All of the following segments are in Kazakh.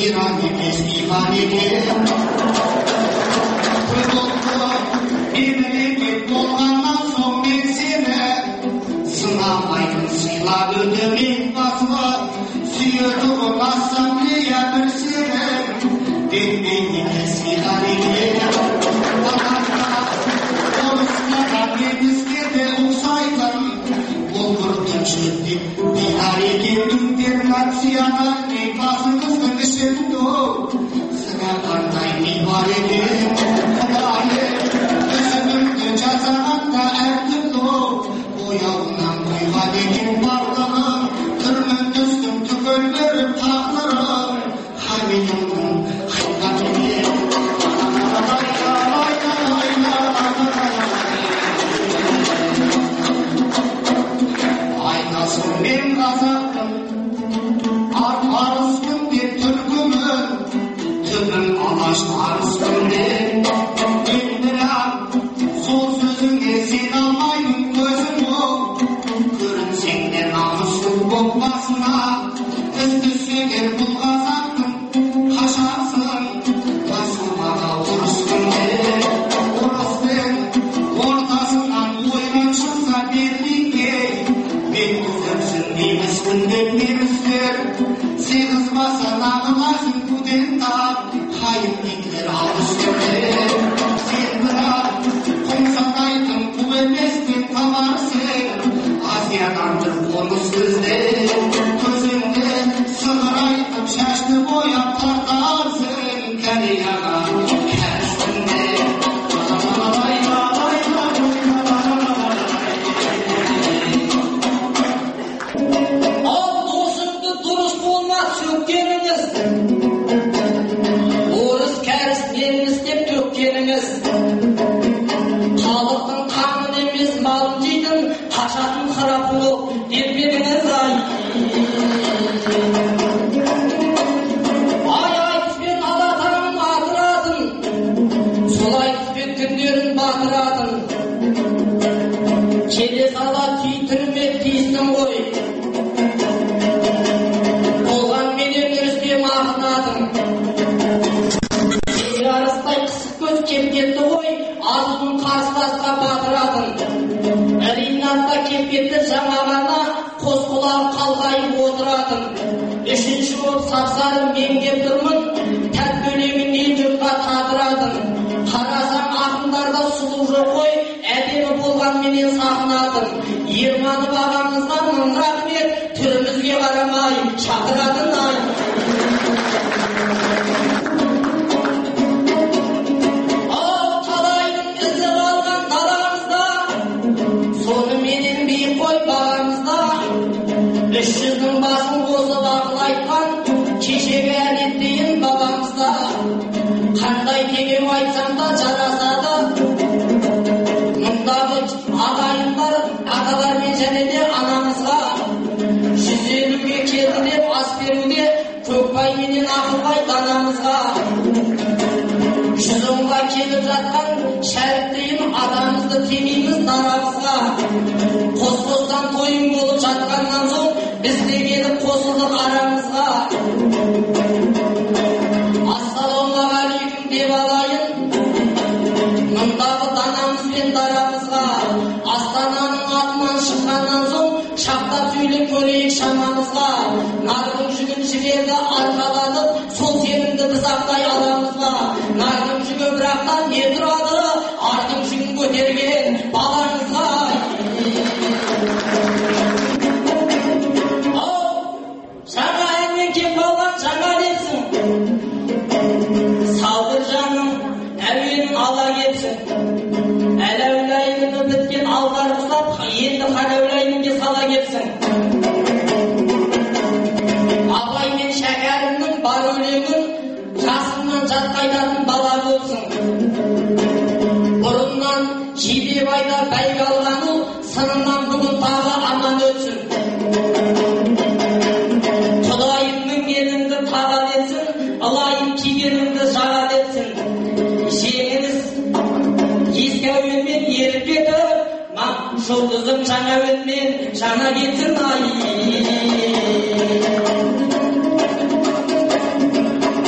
İran емес İvan екен. Мемлекет болғаннан соң мен сені сынамаймын, сыйлап өтемін басыма. Сүйетұғын ассамблея бір сенің бетмен емес иған екен. Орыстарға немістерде ұқсайтын бұл күртінші бихар екен. Интернациональный басыңыздың ішінде сірә қандай ми бар екен. Үзіміңді жасағанда әртүрлі бояуынан құйған екен барлығын. Түрмін түстің түгелдеріп тағдырын хамилімнің қайған екен. Айтасың мен қазақпын, арыспын деп түркімін, түбім алаш арыспын деп. Мен бірақ сол сөзіңе сен алмаймын көзім ол. Көрінсең де намысың боп басына, із түссегер бұл қазақтың қашарсың. Басылмаға ұрыстың деп, ұрыстың ортасынан ойған шықса бердіңге. Мен көзімсің неміспін деп немістер, сегіз баса нағыласын күден тап, қайын Гитлер алыстың деп. Сен бірақ қоңсатайтын бұл емес деп табарсың, Азиядан бір қоныс іздеп. Көзіңді сығырайтып шашты бояп тартарсың, Кореяға кәрістің деп. Ал досыңды дұрыс болмақ сөккеніңіз, орыс кәріс неміс деп төккеніңіз, халықтың қамын емес малын жейтін қашатын қарапын ол деп беріңіз. Ай айтыспен алатанын атыратын, сол айтыспен күндерін батыратын. Келе сала түйттірмек тиістің ғой, болған менен Рүстем ақынатын. Жер арыстай қысық көз кеп кетті ғой, азуын қарсыласқа батыратын. Ринатта кеп кетті жаңа ғана, қос құлағы қалғайып отыратын. Үшінші боп сапсарым мен кеп тұрмын, тәтті өлеңін ел жұртқа татыратын. Қарасаң ақындарда сұлу жоқ қой, әдемі болған менен сахнатын. Ерманов ағамыздан мың рахмет, түрімізге қарамай шақыратын. Ай талайдың ізі қалған даламызда, соны менен биік қой бағамызда. 300-дің басын қосып ақыл айтқан кешегі әдеттейін бабамызда. Қандай теңеу айтсам да жарасады, мұндағы ағайындар аталармен және де анамызға. 150-ге келді деп ас беруде көкбай менен ақылбай данамызға. 110-ға келіп жатқан шәріптейін атамызды теңейміз нарамызға. Қос-қостан тойын болып жатқаннан соң біз де келіп қосылдық арамызға. Ассалаумағалейкум деп алайын мұндағы данамыз бен дарамызға. Астананың атынан шыққаннан соң шақтап сөйлеп көрейік шамамызға. Нардың жүгін жіберді арқаланып, сол сенімді біз ақтай аламызға. Нардың жүгі бірақтан не тұрады, ардың жүгін көтерген балаңызға. Жаңа әнмен кеп қалған жаңа лепсің, салдыр жаным әуенін ала кетсін. Әләулайынды біткен алғар құсап, енді қаләулайынге сала кетсін. Абай мен Шәкәрімнің бар өлеңін жасынан жатқа айтатын бала болсын. Бұрыннан Жидебайда бәйге алған ол, сынынан бүгін тағы аман өтсін. Құдайымның еліңді тағат етсін, ылайым кигеніңді жағат етсін. Жеңіңіз ескі әуенмен еріп кетіп, жұлдызым жаңа әуенмен жаңа кетсін.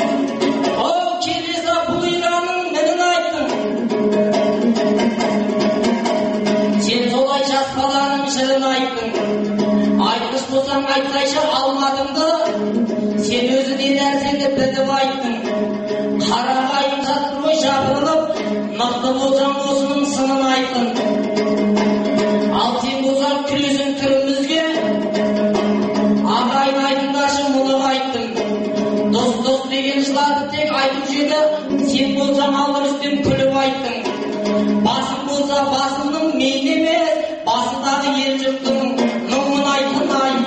кеппетті біліп айттың. Қарағайын жатыр ғой жабырылып, мықты болсаң осының сынын айттың. Ал сен болсаң күресің түрімізге, ағайын айтындашы мұны айттың. Дос деген жылады тек айтып жеді, сен болсаң алыр үстен күліп айттың. Басың болса басыңның мейлі емес, басындағы ел жұрттың мұңын айттың ай.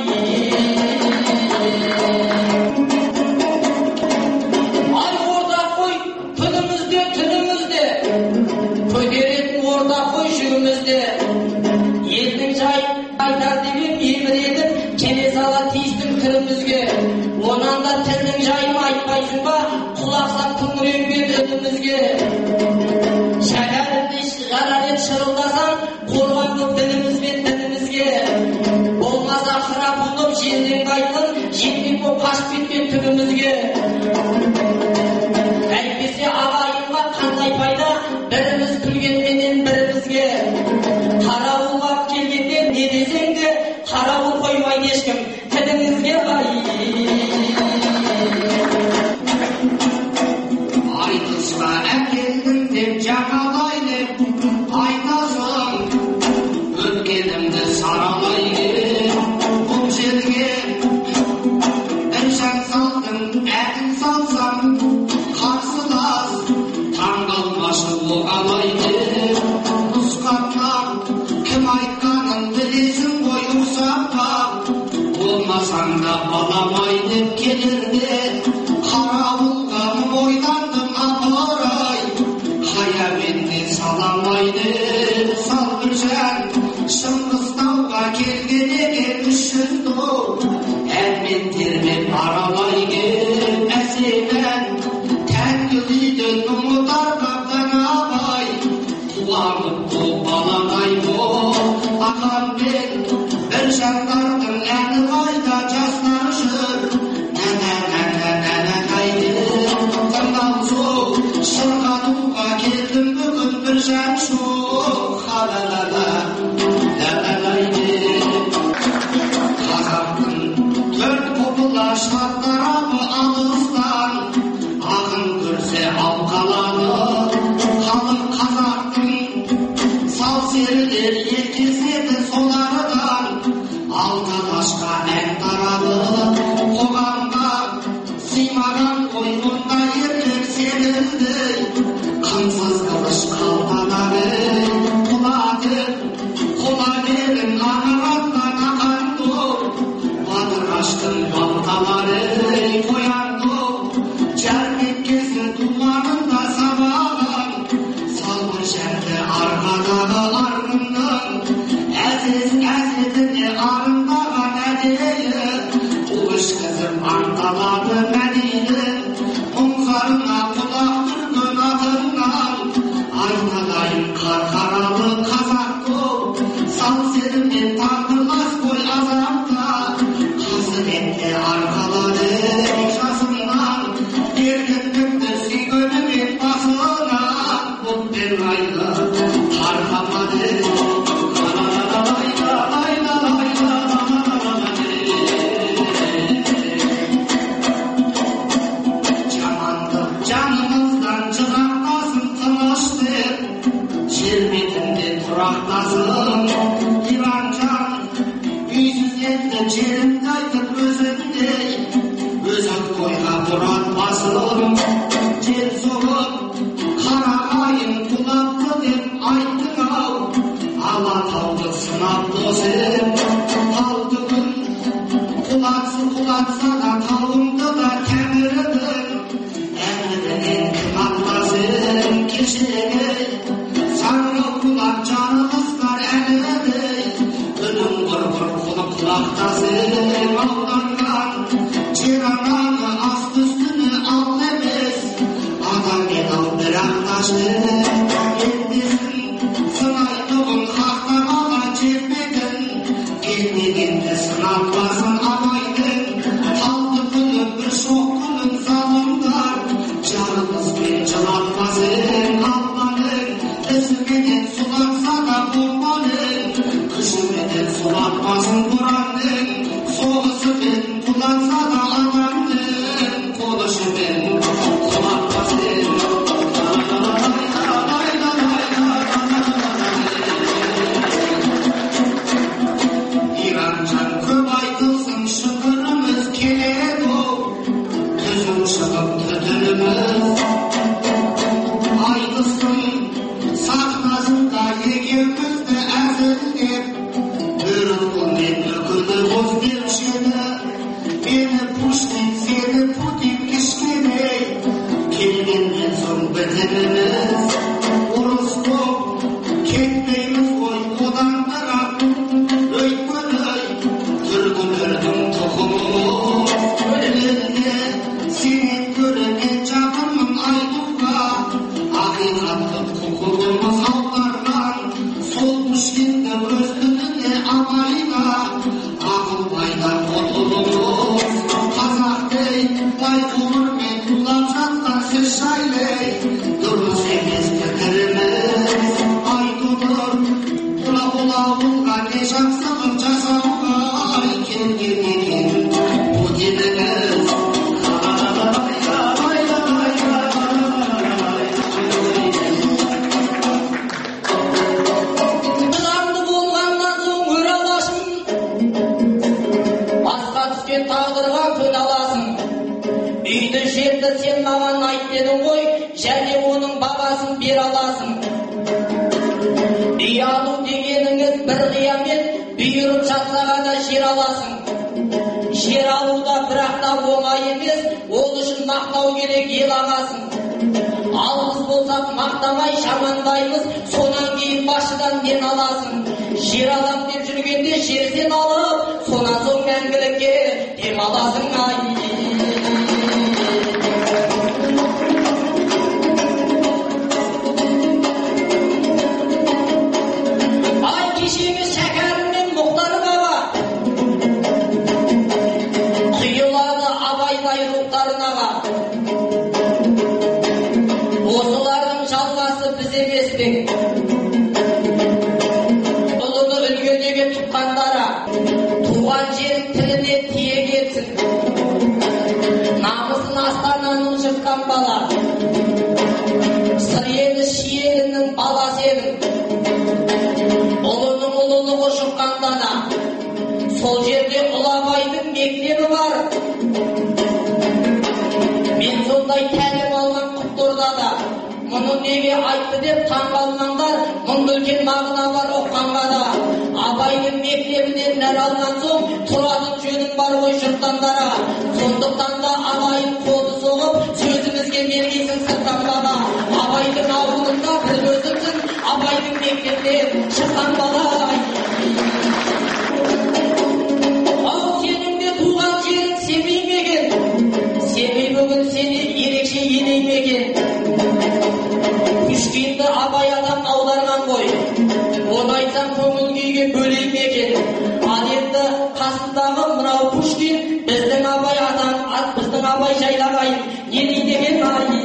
Ай орда қой күнімізде түнімізде, көтеретін орда қой жүгімізде. Елдің жайын айтар деп еміретіп, келе сала тиістің түрімізге. Онан да тілдің жайын айтпайсың ба, құлақсақ күңіренген үнімізге. Жарарет шырылдасаң, қорған көп ділімізбен дінімізге. Болмаса қыра бұлып жерден қайтын, жетпек боп қашып кеткен түбімізге. Әйтпесе ағайынға қандай пайда, біріміз күлгенменен бірімізге. Қарауылға келгенде не десең де, қарауыл қоймайды ешкім тіліңізге ай. Айтысқа әкелдім деп жағалай деп айтасың, өткенімді саралай кеп бұл жерге. Bir жан салдың әділ салсам, қарсылас таңғалмашы оғалай деп. Нұсқатнан кім айтқанын білесің ғой ұқсатпап, болмасаң да баламай деп келерде. Қарауылға ойландым апарай, қаяменде саламай деп. Сал бір жан Шыңғыстауға келген екен үшін доп, әнмен термеп аралай кеп. Әсемен тәнгі үйден ұмытардан абай, қуанып бұл балағай бол. Ақанмен бір жандардың әні қайда жастар жүр, шырқатуға келдім бүгін бір жан жоқ. Қазақтың төрт құбыла шығар тарапы алыстан, ақын көрсе ал қалады. Халық қазақтың сал серілер еркеседі солардан, алталашқа ән тарады. Қоғамға сыймаған ғой мұнда ерлер сенілді, қынсыз қылыш қалтанады. Құладерін ағараттан ақан доп, батыр аштың балталары қоян доп. Жәрмеккесін туғанында сабаған, салбыр жәрді арқадағы арғынның, әзетіне арындаған әдейі. Ұлыш қызым аңталады мәдейді, мұңзарына құлақ түрген атыңнан. Айналайын қарқаралы қазақ доп, сал сеніммен тағдырлас қой азапта. Қасыретте арқалады жасымнан, еркіндікті сүйгенімен басынан. Бұлтпен айлы қарқамады, тұрақтасың. Диван жан үйсіз енді жерімді айтып өзіңдей, өзі қойға тұрат басым. Жел соғып қарағайын құлапты деп айттың ау, Алатауды сынап досым. Талды күн құлатса да тауыңды да кәмірдің, әмірінен кім атпасың кешегі. Саңғы құлақ жарылыстар әлемей, үнім құрғыр құлық құлақтасың. Ауданған жер ананы асты үстіне ал емес, адам ел алды көршімен құлаққа сен иранжан көп айтылсын шүкіріміз келеді түзу шығып түтініміз айтылсын сахнасында екеумізді әзілдеп бүркінмен үкіні боз деуші еді мені Пушкин сені Путин кішкене келгеннен соң бітіміміз ұрыс боп кетпейміз ғой одан бірақ өйткені түркілердің тұқымымыз өлеңде сенен гөрі мен жақынмын айтуға ақиқатты құқығымыз аударған сол Пушкинді өз тіліне абайға ақылбайдан құтылымыз қазақтей бай ғұмырмен тулап жатқан сіз жайлай дұрыс емес пікіріміз айтылыр бұлауылға не жақсылық жасауға келген екен Путиніңіз Бұланды болғаннан соң өр аласың, басқа түскен тағдырға көн аласың. Үйді жерді сен маған айт дедің ғой, және оның бағасын бер аласың. Үй алу дегеніңіз бір қиямет, бұйырып жатса ғана жер аласың. Жер алуда бірақ та оңай емес, ол үшін мақтау керек ел ағасын. Алғыс болсақ мақтамай жамандаймыз, сонан кейін басшыдан мен аласың. Жер алам деп жүргенде жерден алып, сонан соң мәңгілікке дем аласың. Ай кешегі шәкәрім мен Мұхтар баба құйылады абайдай рухтарынаға. Осылардың жалғасы біз емес пе? Ұлыны үлгенеге тұтқандара туған жерін тіліне тиек етсін. Намысын астананың жыртқан бала сыр ені шиелінің баласы едің. Ұлының ұлылығы шыққанда да сол жерде Ұлабайдың мектебі бар. Мен сондай тәлім алған Құттұрдада мұны неге айтты деп таңғалмаңдар, мұнда үлкен мағына бар оққанға да. Абайдың мектебінен нәр алған соң тұратын жөнің бар ғой жұрттандара. Сондықтан да Абайдың қолы соғып сөзімізге бергейсің сырттан бала. Абайдың ауылында бір өзімсің, Абайдың мектебінен шыққан бала. Ал сенің де туған жерің Семей мекен, Семей бүгін сені ерекше енеймеген. Пушкинді Абай адам аударған ғой, оны айтсам көңіл күйге бөлеймеген. Ал енді қасындағы мынау Пушкин біздің Абай адам, біздің Абай жайлағайын не дейдеген ай.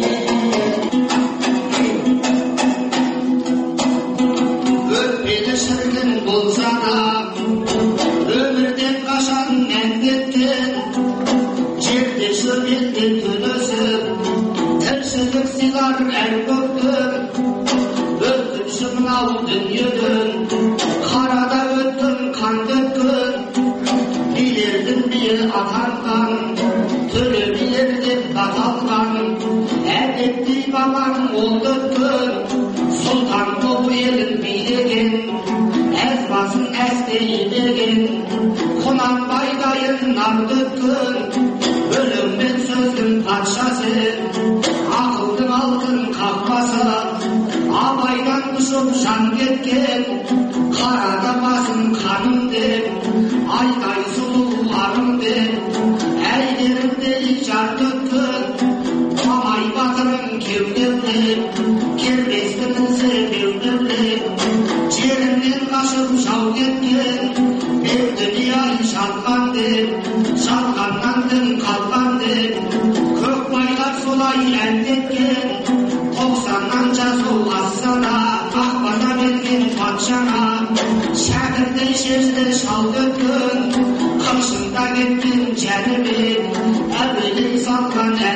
Өтпелі шіркін болса да өмірден қашан мән кеткен жерде шөбетте түнісіп тіршілік сыйлар әр көктім өткінші мынау дүниеден қарада өттім қанды күн билердің биі атанған төле билер деп аталған әдеттей бабаң олды күн сұлтан болып елін билеген әз басын әстеймеген Құнанбайдайын нарды күн өлім мен сөздің патшасы ақылдың алтын қақпасы Абайдан ұшып жан кеткен қарада басын қаным деп айдай сұлу арым деп әйдерімдей жарты күн Мамай батырым кеудемдеп кербесті мінсе беудемдеп жерімнен қашып жау кеткен мен дүнияй жалған деп жалғаннан дін қалған деп көкбайлар солай әндеткен 90-нан жазу ассана ақбата берген патшаға шәкірдей шешті шал өткен қыршында кеткен жәнібек әуелей салған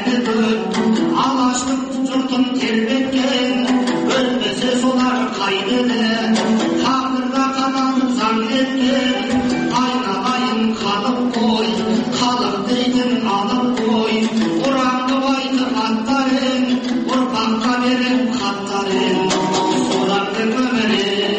Hakka verin hatların sulardı gömerin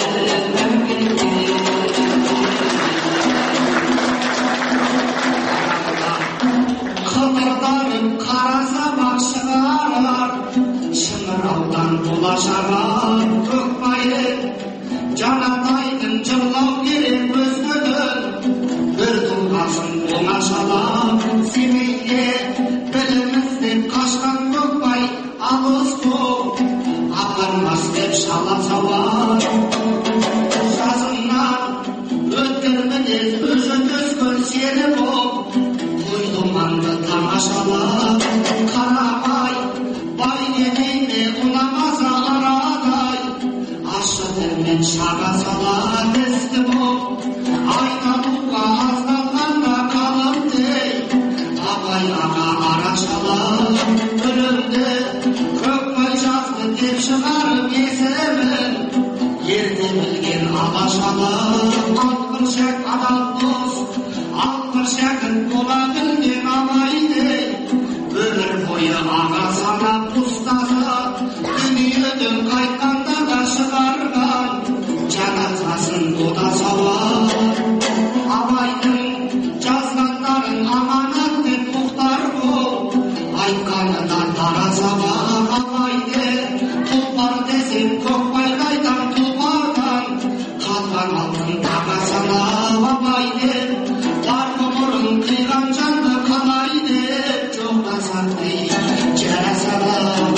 Kıvırdanın karasa bakşılar Şımıraldan bulaşarar Gökbayır Canataydın cırlav gelir gözgödün Bir tulgasın bulaşalar Semeyde dilimizden kaçkan Gökbay Ağızdı Ağırmaz hep şalasavar Жазымнан өткірмінез өзіңіз көнсені боп Құйдыманды тамашалап Қарабай бай денейме ұнамаса арадай Ашы тілмен шаға салат есті боп Айталуға азданғанда қалымдей Абай аға арашалап Өлімді Көкбай жазды деп шығарып есімін Ерде білген алашалап Алтын шәк адал дос Алтын шәкін бола білген абайдей Өмір бойы аға санап ұстазы Дүниеден қайтқанда да шығарған Жаназасын дода сауап Абайдың жазғандарын аманат деп мұхтар бол Айтқаны да таразаға абайды Тұлпар десем көкбайдайдан тұлпардан Қалған алтын таға санап абайды Бар ғұмырын қиған жанды қалайды Жоқтасақ дей жарасалап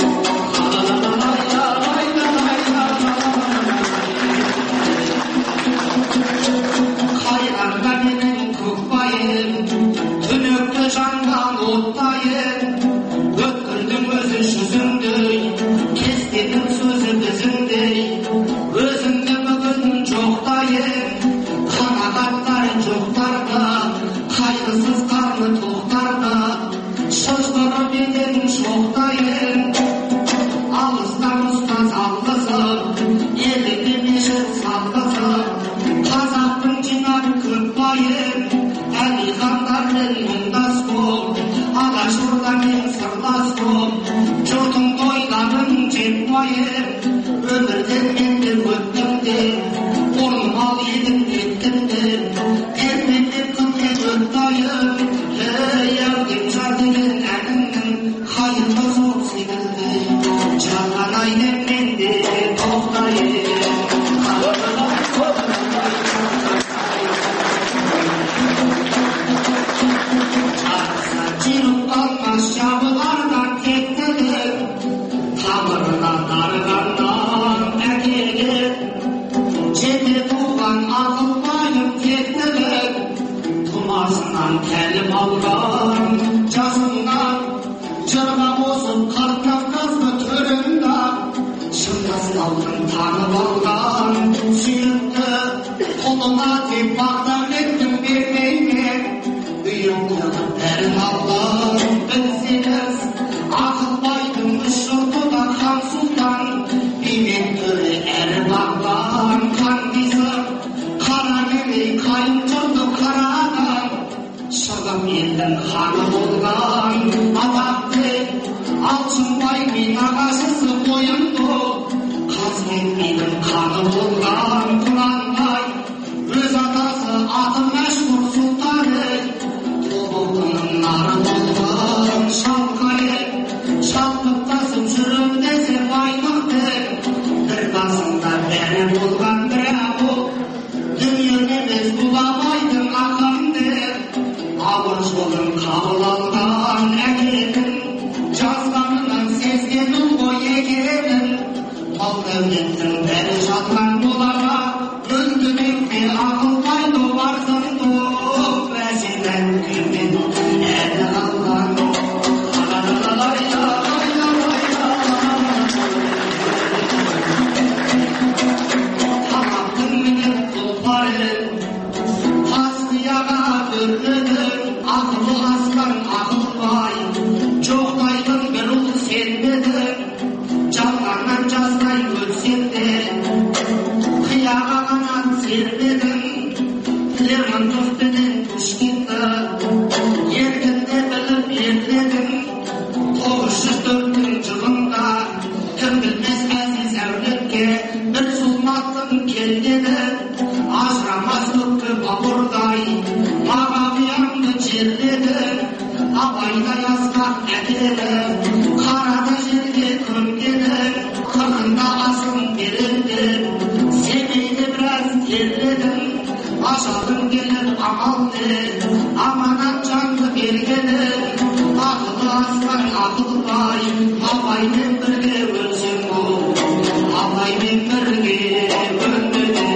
Қайғанда менің көкбайым Түнекті жанған оттайым Өткірдің өзі жүзіңдей Кестенің сөзі бізіңдей Өзіңді бүгін жоқтайым Қанағаттары жоқтарда Қайғысыз қарны тоқтарда Шыжғырып етен шоқтайым Алыстан ұстаз алғызып Еліңді мешіт салғызып Қазақтың жинап көкбайым Әлихандармен мұңдас бол Алашордамен сырлас бол Жұртың тойларын жетпайым Өмірден менде өттім де Орын ал едім кеттім де Термендеп қылмен өттайым Әудем жар деген әнімнің Қайырға зор секілді Жалған айдем менде тоқтайым Жиріп қалмас жабылардан тектілік Тамырына дарығаннан әкелік Жете туған ақылбайым тектілік Тумасынан тәлім алған жасынан Жырға қосып қарт Кавказды төрінде Шыңғыс алтын танып алған сүйікті Қолыма тек бағдарлеттім бермейме Үйімді бәрін алған білсеңіз Ақылбайдың үш жұрты да хан сұлтан Беймен төрі әрі бағлан қан кесіп Қара немей қайын жұрты қарадан Шығып елдің ханы болған атақты Алшынбай мен ағашысы қойымды Қазбек менің қаны болған Құнанбай Өз атасы аты мәшһүр сұлтаны Тобылғының нары болған шалқайы Шалқықтасып жүріп десе байлықты Бір басында бәрі болған бірақ ол Дүниен емес бұл абайдың ақынды Ауыр жолын қабыл алған әкенің Жазғанынан сезгенің ғой екенін Ал дәулеттің бәрі жатқан болаға Үндімекте ақылбайды барсынды Бәсенен күймен әді қалған Тамақтың менен тұлпары Тасқияға үрлідің Ақылы асқан ақылбай Жоқтайдың бір ұл сенбедің Жалғаннан жаздай өлсем де Қияға қанат сербедің Лермонтовпенен Пушкинді Еркінде біліп ерледің 904 жылында аманат жанды бергенім ақылы асқан ақылбай абаймен бірге өлсем бұл абаймен бірге өлмедім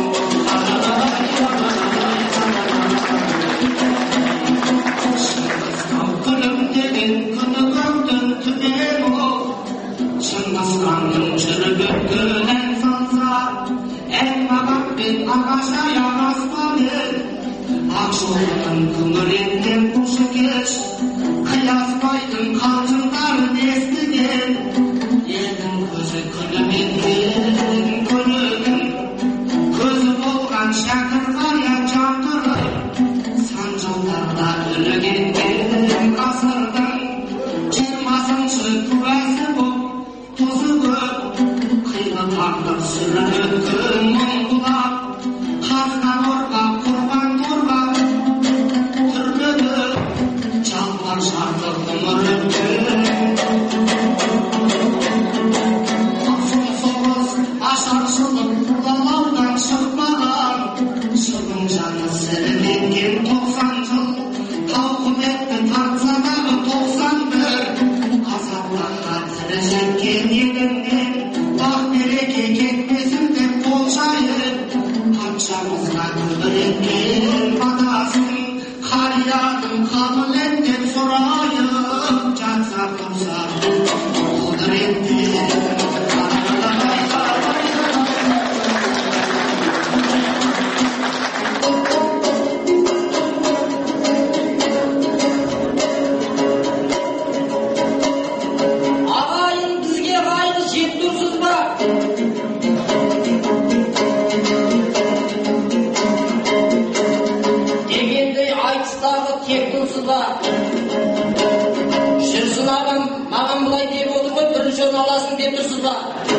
күнім деген күні көктің түмен ол шыңғысханның жүріп өткен ән салса ән мағатпен ағаша яраспады ақжолдың күңіренген қошы кеш қиясбайдың қалжыңдарын естіген елдің көзі күліменген көлігін көзі болған шәкір қария жандырып сан жылдарда өлгенген ғасырдың 20-шы куәсі боп тозы көп қилы тағдыр сүріп өткен мың бұлақ қазған орға құрбан торға түрмеді жалпар шарты ғұмыр өткен ақсыл соғыс ашаршылық қудалаудан шықпаған шыбын жаны сіріленген 90 жыл тауқыметті тартса дағы 91 азаптарға тірі жеткен еліңнен бақ береке кетпесін деп қол жайып патшамызға күбіреткен батасын қарияның қабыл ет деп сұрайып жатса тұрса құдіреттен ағайын бізге қайғы жеп тұрсыз ба? дегендей айтыстағы тек тұрсыз ба? жүрсін ағам маған былай деп отыр ғой, бірінші орын аласың деп тұрсыз ба?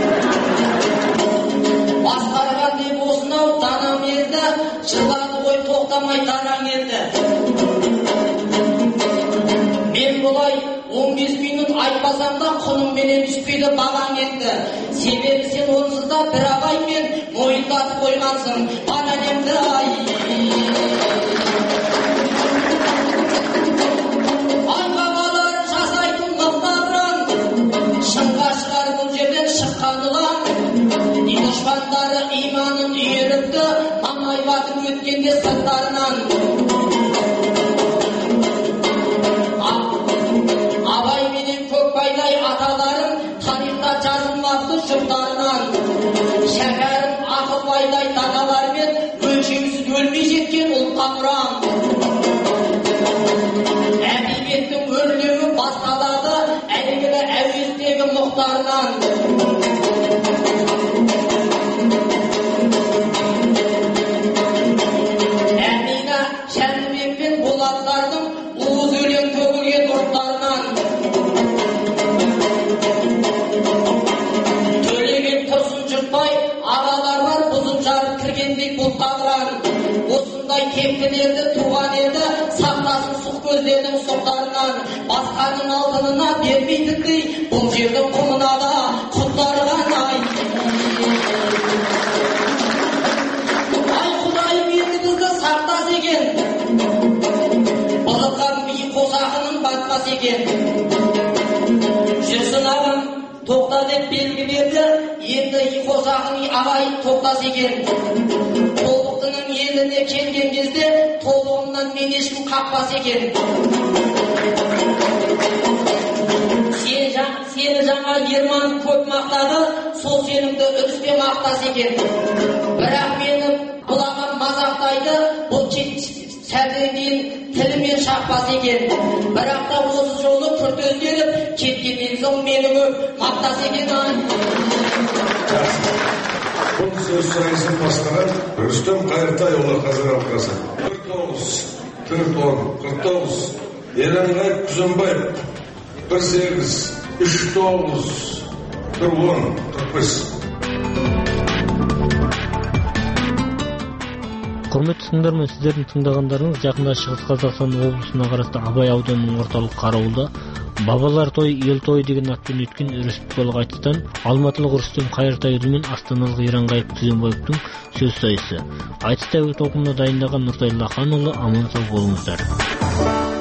басқарған деп осынау данам елді жылады ғой тоқтамай дараң елді. мен бұлай 15 минут айтпасам да құныңменен түспейді бағаң енді. себебі сен онсыз да бір ағаймен мойындатып қойғансың бар әлемді ай бабалар жасайтын мықтадыран шыңға шығар бұл жерден шыққан ұлан дұшпандары иманын үйіріпті маңай батып өткенде сырттарынан абай менен көкбайдай аталарым тарихта жазылмапты жұптарынан шәкәрім ақылбайдай даналармен өлшеусіз өлмей жеткен ұлтқа ұран әдебиеттің өрлеуі басталады әйгілі әуездегі мұхтарынан әмина жәнібек пен болаттардың уыз өлең төгілген ұрттарынан төлеген тұрсын жұртбай ағалар бар бұзып жарып кіргендей бұлттағыран осындай тектілерді туған елді сақтасын сұқ көздердің сұқтарынан басқаның алтынына бермейтіндей бұл жердің құмына да құттарған ай құдайым енді бізді сақтас екен былыққан би қосағының батпас екен. жүрсін ағам тоқта деп белгі берді енді қосағың ағай тоқтас екен. тобықтының еліне келген кезде тобығымнан мен ешкім қақпас екен. сені жаңа ерман көп мақтады сол сенімді үріспе мақтас екен. бірақ мені бұлаған мазақтайды бұл сәлден кейін тілімен шақпас екен. бірақ та осы жолы күрт өзгеріп кеткеннен соң мені көп мақтас екен. бұл сөз сайысын бастаған Рүстем Қайыртайұлы қазір алқасы 49 Еленғай Күзімбаев 18 39 10 45. Құрметті тыңдарман, сіздердің тыңдағандарыңыз жақында Шығыс Қазақстан облысына қарасты Абай ауданының орталық Қарауылда Бабалар той, ел той деген атпен өткен республикалық айтыстан алматылық Рүстем Қайыртайұлы мен астаналық Иранғайып Түзембаевтың сөз сайысы. Айтыста өт оқымына дайындаған Нұртай Лаханұлы, аман сау болыңыздар.